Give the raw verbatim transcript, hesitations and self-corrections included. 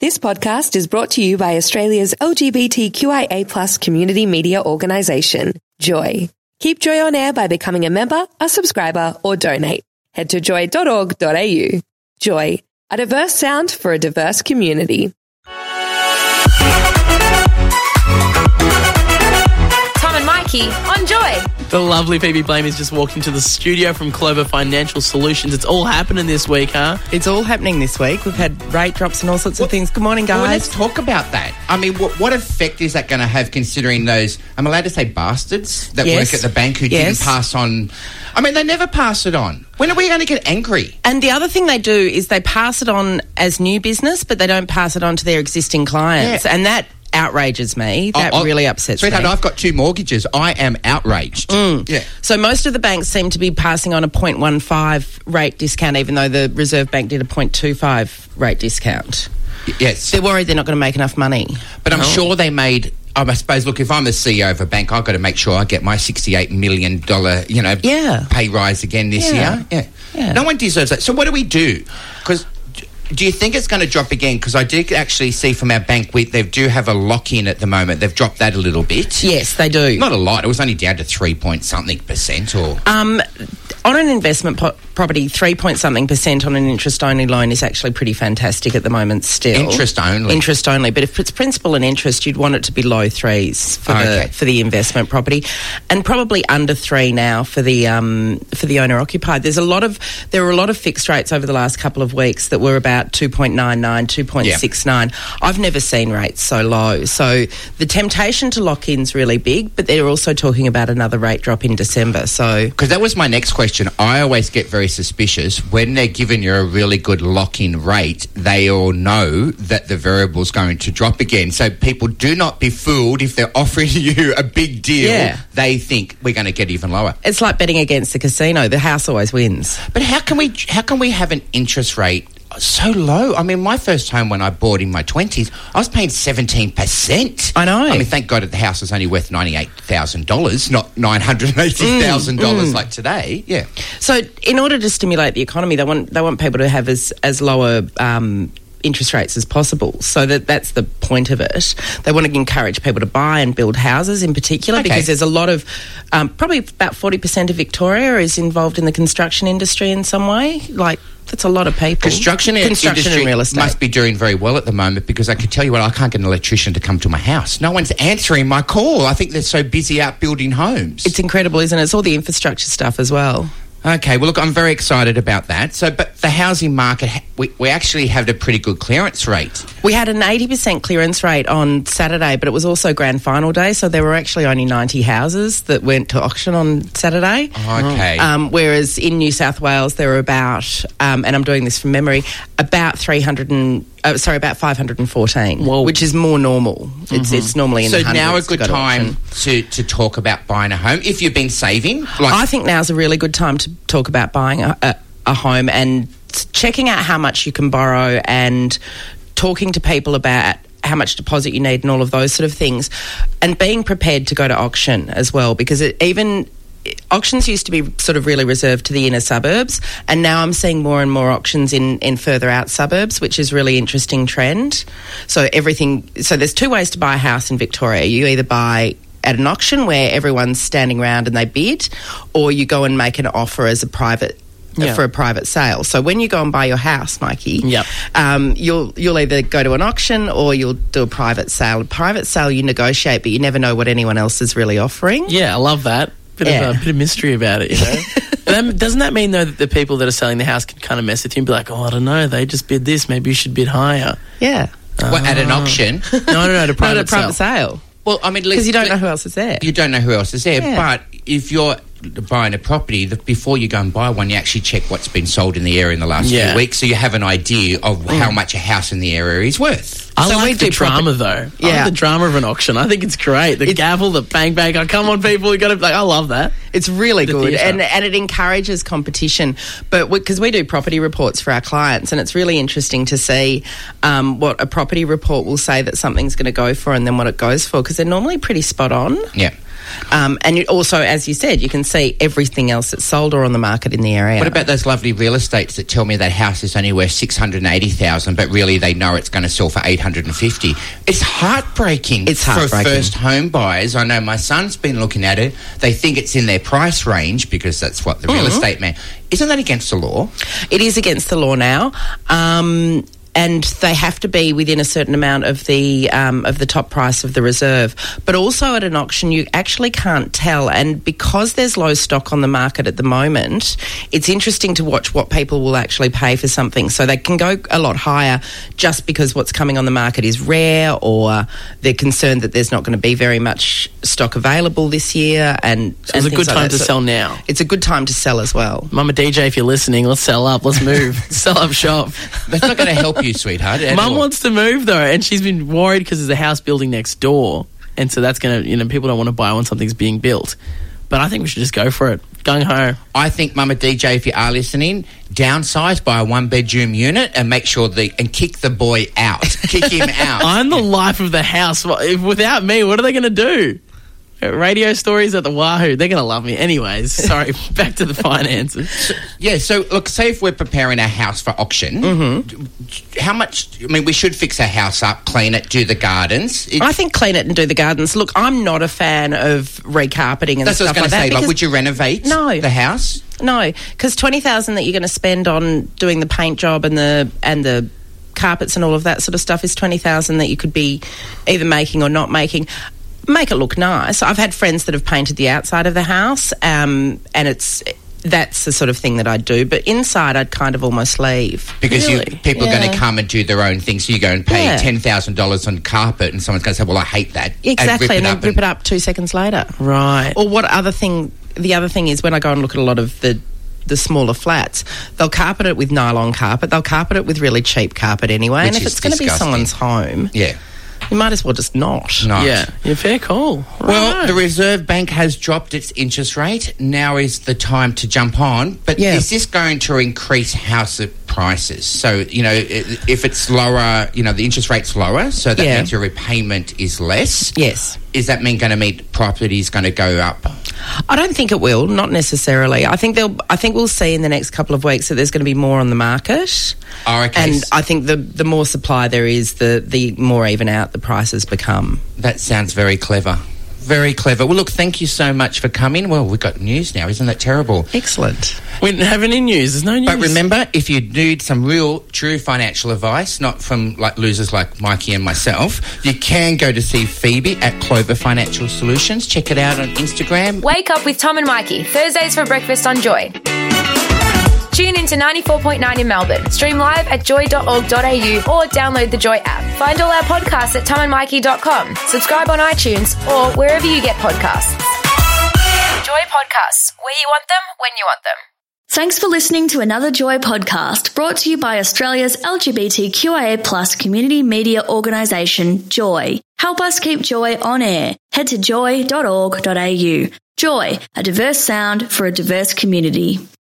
This podcast is brought to you by Australia's L G B T Q I A plus community media organisation, Joy. Keep Joy on air by becoming a member, a subscriber, or donate. Head to joy dot org dot a u. Joy, a diverse sound for a diverse community. Tom and Mikey on Joy. The lovely Phoebe Blame has just walked into the studio from Clover Financial Solutions. It's all happening this week, huh? It's all happening this week. We've had rate drops and all sorts of things. Good morning, guys. Well, let's talk about that. I mean, what, what effect is that going to have considering those, I'm allowed to say bastards, that Yes. work at the bank who Yes. didn't pass on... I mean, they never pass it on. When are we going to get angry? And the other thing they do is they pass it on as new business, but they don't pass it on to their existing clients. Yeah. And that outrages me. That I- I- really upsets Sweetheart, me. I've got two mortgages. I am outraged. Mm. Yeah. So most of the banks seem to be passing on a zero point one five rate discount, even though the Reserve Bank did a zero point two five rate discount. Yes. They're worried they're not going to make enough money. But I'm Oh. sure they made... I suppose, look, if I'm the C E O of a bank, I've got to make sure I get my sixty-eight million dollars, you know, Yeah. pay rise again this Yeah. year. Yeah. Yeah. No one deserves that. So what do we do? Because do you think it's going to drop again? Because I did actually see from our bank, we, they do have a lock-in at the moment. They've dropped that a little bit. Yes, they do. Not a lot. It was only down to three point something percent or... Um, on an investment po- property, three point something percent on an interest-only loan is actually pretty fantastic at the moment still. Interest only? Interest only. But if it's principal and interest, you'd want it to be low threes for Okay. the for the investment property, and probably under three now for the um, for the owner-occupied. There's a lot of there were a lot of fixed rates over the last couple of weeks that were about two point nine nine, two point six nine. I've never seen rates so low. So the temptation to lock in's really big, but they're also talking about another rate drop in December. So Because that was my next question. I always get very suspicious when they're giving you a really good lock-in rate. They all know that the variable's going to drop again. So people do not be fooled if they're offering you a big deal. Yeah. They think we're going to get even lower. it's like betting against the casino. The house always wins. But how can we? How can we have an interest rate so low? I mean, my first home when I bought in my twenties, I was paying seventeen percent. I know. I mean, thank God the house was only worth ninety-eight thousand dollars, not nine hundred eighty thousand dollars like today. Yeah. So, in order to stimulate the economy, they want they want people to have as as lower um, interest rates as possible. So that that's the point of it. They want to encourage people to buy and build houses, in particular, Okay. because there's a lot of um, probably about forty percent of Victoria is involved in the construction industry in some way. Like, that's a lot of people. Construction, construction industry and real estate must be doing very well at the moment, because I can tell you what, I can't get an electrician to come to my house. No one's answering my call. I think they're so busy out building homes. It's incredible, isn't it? It's all the infrastructure stuff as well. Okay, well, look, I'm very excited about that. So, but the housing market, we, we actually had a pretty good clearance rate. We had an eighty percent clearance rate on Saturday, but it was also grand final day, so there were actually only ninety houses that went to auction on Saturday. Okay. Um, whereas in New South Wales, there were about, um, and I'm doing this from memory, about three hundred and, uh, sorry, about five hundred fourteen, Whoa. which is more normal. It's, it's normally in so the hundreds. now a to good go to time auction. to, to talk about buying a home if you've been saving. Like, I think now's a really good time to talk about buying a, a, a home and checking out how much you can borrow and talking to people about how much deposit you need and all of those sort of things, and being prepared to go to auction as well, because it, even auctions used to be sort of really reserved to the inner suburbs, and now I'm seeing more and more auctions in, in further out suburbs, which is really interesting trend. So everything, so there's two ways to buy a house in Victoria. You either buy at an auction where everyone's standing around and they bid, or you go and make an offer as a private Yeah. for a private sale. So when you go and buy your house, Mikey, Yep. um, you'll you'll either go to an auction or you'll do a private sale. A private sale you negotiate, but you never know what anyone else is really offering. Yeah, I love that. Bit Yeah. of a bit of mystery about it, you know. But then, doesn't that mean though that the people that are selling the house can kind of mess with you and be like, oh, I don't know, they just bid this, maybe you should bid higher? Yeah. what, at an auction. No, no, no, to Not private, a private sale. sale. Well, I mean, Because you don't know who else is there. You don't know who else is there. Yeah. But if you're buying a property, the, before you go and buy one, you actually check what's been sold in the area in the last Yeah. few weeks, so you have an idea of Mm. how much a house in the area is worth. I So we like the do drama property- though. I Yeah. like the drama of an auction. I think it's great. The gavel, the bang bang. Oh, come on, people, you got to like. I love that. It's really The good, theatre. and and it encourages competition. But because we, we do property reports for our clients, and it's really interesting to see um, what a property report will say that something's going to go for, and then what it goes for, because they're normally pretty spot on. Yeah. Um, and you also, as you said, you can see everything else that's sold or on the market in the area. What about those lovely real estates that tell me that house is only worth six hundred eighty thousand dollars, but really they know it's going to sell for eight hundred fifty thousand dollars? It's heartbreaking. It's heartbreaking. For first home buyers. I know my son's been looking at it. They think it's in their price range because that's what the real Mm-hmm. estate man... Isn't that against the law? It is against the law now. Um, and they have to be within a certain amount of the um, of the top price of the reserve. But also at an auction, you actually can't tell. And because there's low stock on the market at the moment, it's interesting to watch what people will actually pay for something. So they can go a lot higher just because what's coming on the market is rare, or they're concerned that there's not going to be very much stock available this year. And, So and it's a things good like time that. to So sell now. It's a good time to sell as well. Mama D J, if you're listening, let's sell up. Let's move. Sell up shop. That's not going to help you, sweetheart. at Mum all. wants to move though, and she's been worried because there's a house building next door, and so that's going to, you know, people don't want to buy when something's being built. But I think we should just go for it. Gung ho. I think, Mama D J, if you are listening, downsize, buy a one-bedroom unit and make sure the... and kick the boy out. Kick him out. I'm the life of the house. Well, if- Without me, what are they going to do? Radio stories at the Wahoo. They're going to love me. Anyways, sorry, back to the finances. Yeah, so look, say if we're preparing our house for auction, Mm-hmm. how much... I mean, we should fix our house up, clean it, do the gardens. It, I think clean it and do the gardens. Look, I'm not a fan of recarpeting and that's what I was stuff going like to that. say. Like, because- would you renovate No. the house? No, because twenty thousand that you're going to spend on doing the paint job and the and the carpets and all of that sort of stuff is twenty thousand that you could be either making or not making. Make it look nice. I've had friends that have painted the outside of the house, um, and it's that's the sort of thing that I'd do. But inside, I'd kind of almost leave. Because Really? you, people are going Yeah. to come and do their own thing, so you go and pay Yeah. ten thousand dollars on carpet, and someone's going to say, well, I hate that. Exactly, and, and then rip it up two seconds later. Right. Or what other thing? The other thing is when I go and look at a lot of the the smaller flats, they'll carpet it with nylon carpet. They'll carpet it with really cheap carpet anyway. and Which if is it's going to be disgusting. someone's home, Yeah. you might as well just not. No. Yeah, yeah, fair call. Well, Right. the Reserve Bank has dropped its interest rate. Now is the time to jump on. But Yeah. is this going to increase house prices? So, you know, i- if it's lower, you know, the interest rate's lower, so that Yeah. means your repayment is less. Yes. Is that mean going to mean properties going to go up? I don't think it will, not necessarily. I think they'll. I think we'll see in the next couple of weeks that there's going to be more on the market. Oh, okay. And I think the the more supply there is, the the more even out the prices become. That sounds very clever. Very clever. Well, look, thank you so much for coming. Well, we've got news now. Isn't that terrible? Excellent. We didn't have any news. There's no news. But remember, if you need some real, true financial advice, not from like losers like Mikey and myself, you can go to see Phoebe at Clover Financial Solutions. Check it out on Instagram. Wake up with Tom and Mikey, Thursdays for breakfast on Joy. Tune in to ninety-four point nine in Melbourne. Stream live at joy dot org dot a u or download the Joy app. Find all our podcasts at tom and mikey dot com. Subscribe on iTunes or wherever you get podcasts. Joy Podcasts, where you want them, when you want them. Thanks for listening to another Joy podcast brought to you by Australia's L G B T Q I A plus community media organisation, Joy. Help us keep Joy on air. Head to joy dot org dot a u. Joy, a diverse sound for a diverse community.